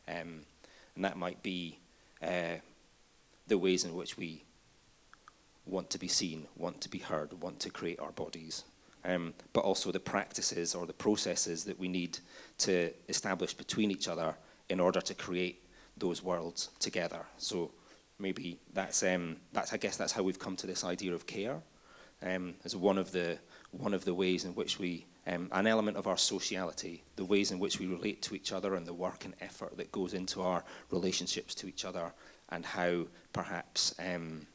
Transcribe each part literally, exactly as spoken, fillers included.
Um, and that might be uh, the ways in which we want to be seen, want to be heard, want to create our bodies, um, but also the practices or the processes that we need to establish between each other in order to create those worlds together. So maybe that's, um, that's I guess that's how we've come to this idea of care, um, as one of the one of the ways in which we, um, an element of our sociality, the ways in which we relate to each other and the work and effort that goes into our relationships to each other, and how perhaps um,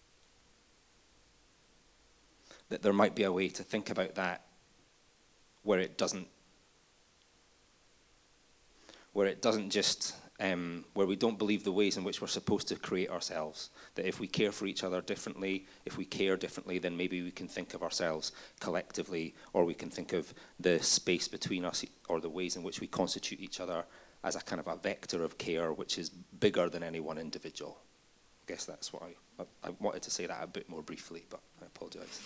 that there might be a way to think about that where it doesn't, where it doesn't just, um, where we don't believe the ways in which we're supposed to create ourselves. That if we care for each other differently, if we care differently, then maybe we can think of ourselves collectively, or we can think of the space between us, or the ways in which we constitute each other, as a kind of a vector of care which is bigger than any one individual. I guess that's what I, I, I wanted to say that a bit more briefly, but I apologize.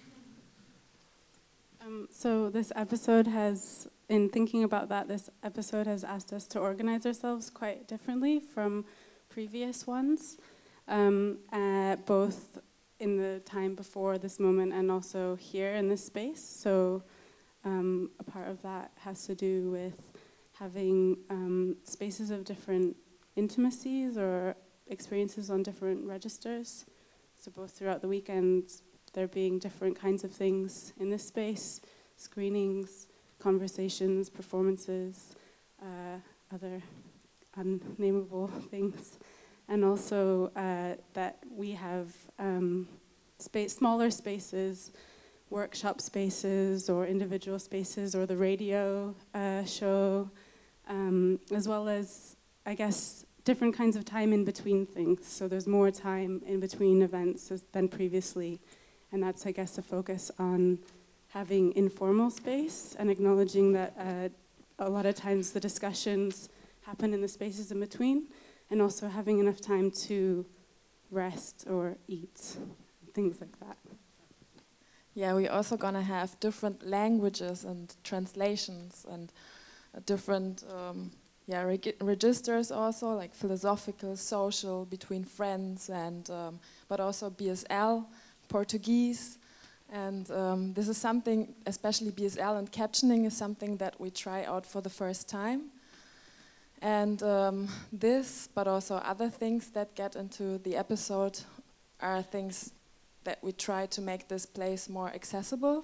Um, so this episode has, in thinking about that, this episode has asked us to organize ourselves quite differently from previous ones, um, uh, both in the time before this moment and also here in this space. So um, a part of that has to do with having um, spaces of different intimacies or experiences on different registers. So both throughout the weekend, there being different kinds of things in this space, screenings, conversations, performances, uh, other unnameable things. And also uh, that we have um, space, smaller spaces, workshop spaces or individual spaces, or the radio uh, show, um, as well as, I guess, different kinds of time in between things. So there's more time in between events as, than previously. And that's, I guess, a focus on having informal space and acknowledging that uh, a lot of times the discussions happen in the spaces in between, and also having enough time to rest or eat, things like that. Yeah, we're also gonna have different languages and translations and uh, different um, yeah reg registers also, like philosophical, social, between friends, and um, but also B S L, Portuguese, and um, this is something, especially B S L and captioning, is something that we try out for the first time. And um, this, but also other things that get into the episode, are things that we try to make this place more accessible.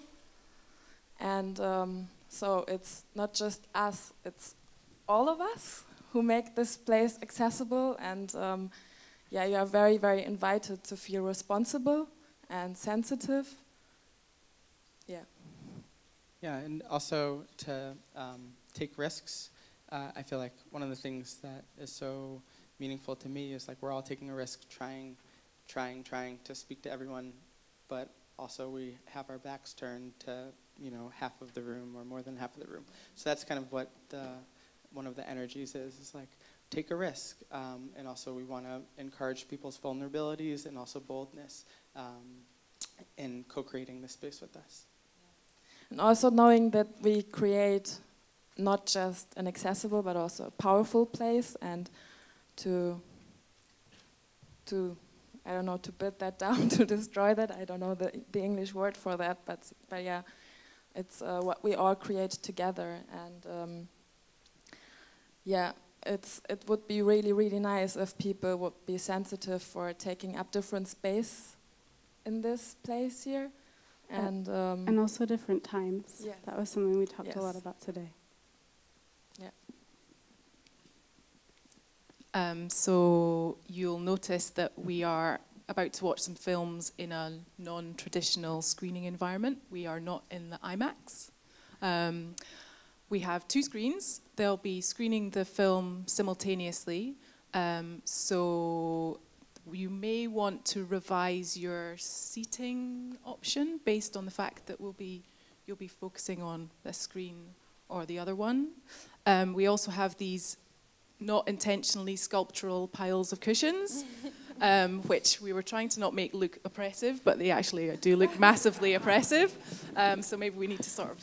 And um, so it's not just us, it's all of us who make this place accessible. And um, yeah, you are very, very invited to feel responsible and sensitive. Yeah. Yeah, and also to um, take risks. Uh, I feel like one of the things that is so meaningful to me is like we're all taking a risk, trying, trying, trying to speak to everyone, but also we have our backs turned to, you know, half of the room or more than half of the room. So that's kind of what the, one of the energies is, is like take a risk. Um, and also we want to encourage people's vulnerabilities and also boldness um, in co-creating this space with us. And also knowing that we create not just an accessible but also a powerful place, and to, to I don't know, to build that down, to destroy that, I don't know the, the English word for that, but, but yeah, it's uh, what we all create together. And um, yeah, it's, it would be really, really nice if people would be sensitive for taking up different space in this place here. And, um, and also different times. Yes. That was something we talked Yes. a lot about today. yeah. Um, so you'll notice that we are about to watch some films in a non-traditional screening environment. We are not in the IMAX. Um, we have two screens. They'll be screening the film simultaneously. Um, so you may want to revise your seating option based on the fact that we'll be, you'll be focusing on this screen or the other one. Um, we also have these not intentionally sculptural piles of cushions, um, which we were trying to not make look oppressive, but they actually do look massively oppressive. Um, so maybe we need to sort of kick them a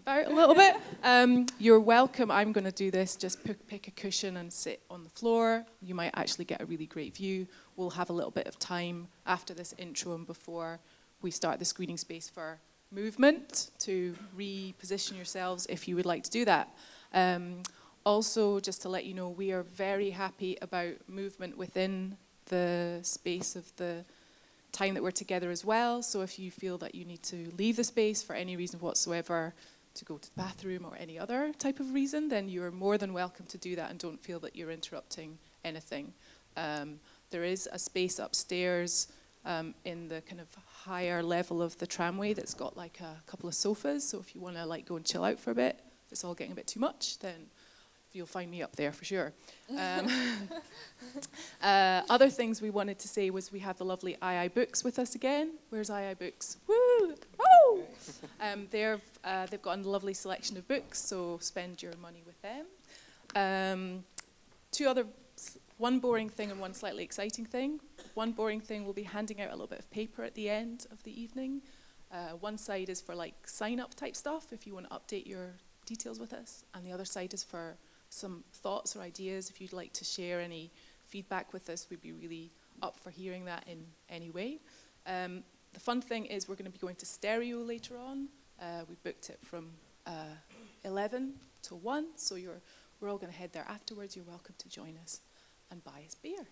about a little bit. Um, you're welcome. I'm going to do this. Just pick, pick a cushion and sit on the floor. You might actually get a really great view. We'll have a little bit of time after this intro and before we start the screening space for movement to reposition yourselves if you would like to do that. Um, also, just to let you know, we are very happy about movement within the space of the time that we're together as well. So if you feel that you need to leave the space for any reason whatsoever, to go to the bathroom or any other type of reason, then you're more than welcome to do that and don't feel that you're interrupting anything. Um, there is a space upstairs um, in the kind of higher level of the tramway that's got like a couple of sofas. So if you want to like go and chill out for a bit, if it's all getting a bit too much, then you'll find me up there for sure. Um, uh, other things we wanted to say was we have the lovely I I Books with us again. Where's I I Books? Woo! Woo! Um, they're, uh, they've got a lovely selection of books, so spend your money with them. Um, two other, one boring thing and one slightly exciting thing. One boring thing, we'll be handing out a little bit of paper at the end of the evening. Uh, one side is for like sign-up type stuff, if you want to update your details with us, and the other side is for some thoughts or ideas. If you'd like to share any feedback with us, we'd be really up for hearing that in any way. Um, the fun thing is we're going to be going to stereo later on. Uh, we booked it from uh, eleven to one, so you're, we're all going to head there afterwards. You're welcome to join us and buy us beer.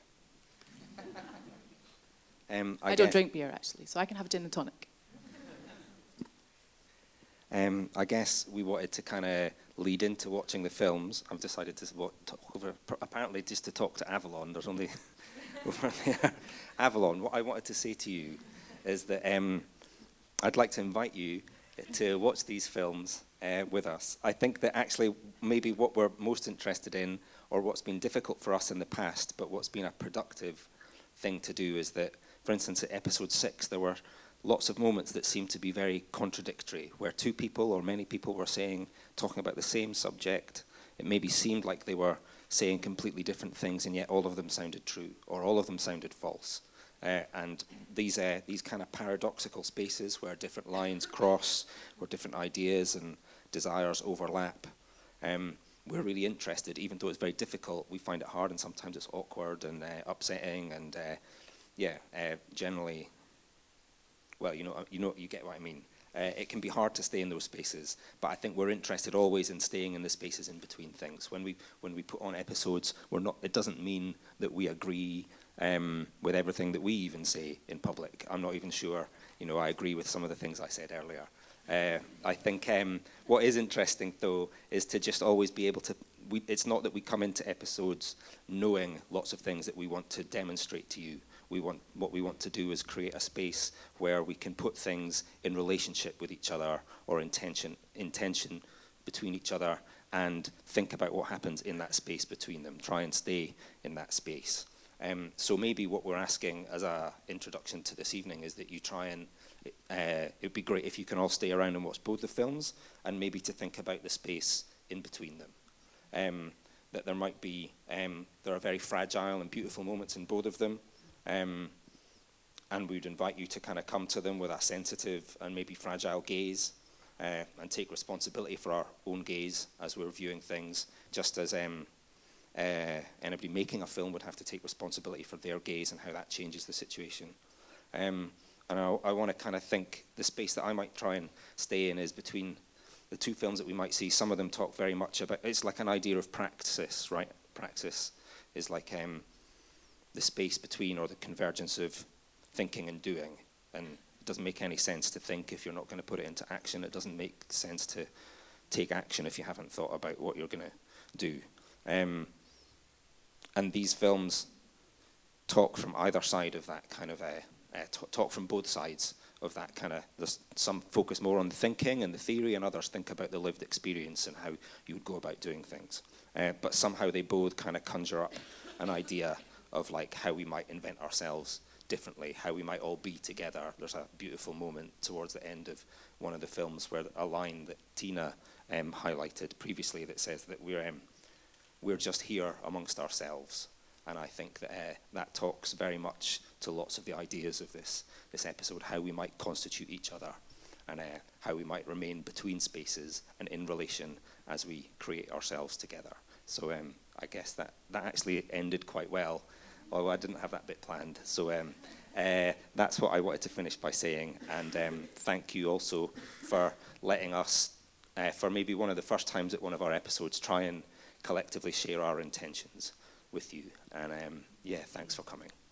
Um, I, I don't get, drink beer, actually, so I can have a gin and tonic. Um, I guess we wanted to kind of lead into watching the films. I've decided to what, talk over, apparently just to talk to Avalon. There's only over there. Avalon, what I wanted to say to you is that um, I'd like to invite you to watch these films uh, with us. I think that actually maybe what we're most interested in, or what's been difficult for us in the past, but what's been a productive thing to do is that, for instance, at episode six, there were lots of moments that seemed to be very contradictory, where two people or many people were saying, talking about the same subject. It maybe seemed like they were saying completely different things, and yet all of them sounded true, or all of them sounded false. Uh, and these uh, these kind of paradoxical spaces where different lines cross, where different ideas and desires overlap, um, we're really interested, even though it's very difficult. We find it hard, and sometimes it's awkward and uh, upsetting, and uh, yeah, uh, generally. Well, you know, you know, you get what I mean. Uh, it can be hard to stay in those spaces, but I think we're interested always in staying in the spaces in between things. When we when we put on episodes, we're not. It doesn't mean that we agree um, with everything that we even say in public. I'm not even sure. You know, I agree with some of the things I said earlier. Uh, I think um, what is interesting, though, is to just always be able to. We, it's not that we come into episodes knowing lots of things that we want to demonstrate to you. We want, what we want to do is create a space where we can put things in relationship with each other, or in tension, in tension between each other, and think about what happens in that space between them. Try and stay in that space. Um, so maybe what we're asking as an introduction to this evening is that you try and, uh, it would be great if you can all stay around and watch both the films, and maybe to think about the space in between them. Um, that there might be, um, there are very fragile and beautiful moments in both of them. Um, and we'd invite you to kind of come to them with a sensitive and maybe fragile gaze, uh, and take responsibility for our own gaze as we're viewing things, just as um, uh, anybody making a film would have to take responsibility for their gaze and how that changes the situation. Um, and I, I want to kind of think the space that I might try and stay in is between the two films that we might see. Some of them talk very much about, it's like an idea of praxis, right? Praxis is like um, the space between, or the convergence of thinking and doing. And it doesn't make any sense to think if you're not going to put it into action. It doesn't make sense to take action if you haven't thought about what you're going to do. Um, and these films talk from either side of that kind of, uh, uh, t- talk from both sides of that kind of, there's some focus more on the thinking and the theory, and others think about the lived experience and how you would go about doing things. Uh, but somehow they both kind of conjure up an idea of like how we might invent ourselves differently, how we might all be together. There's a beautiful moment towards the end of one of the films where a line that Tina um, highlighted previously that says that we're um, we're just here amongst ourselves. And I think that uh, that talks very much to lots of the ideas of this this episode, how we might constitute each other. and uh, how we might remain between spaces and in relation as we create ourselves together. So um, I guess that, that actually ended quite well, although I didn't have that bit planned. So um, uh, that's what I wanted to finish by saying, and um, thank you also for letting us, uh, for maybe one of the first times at one of our episodes, try and collectively share our intentions with you. And um, yeah, thanks for coming.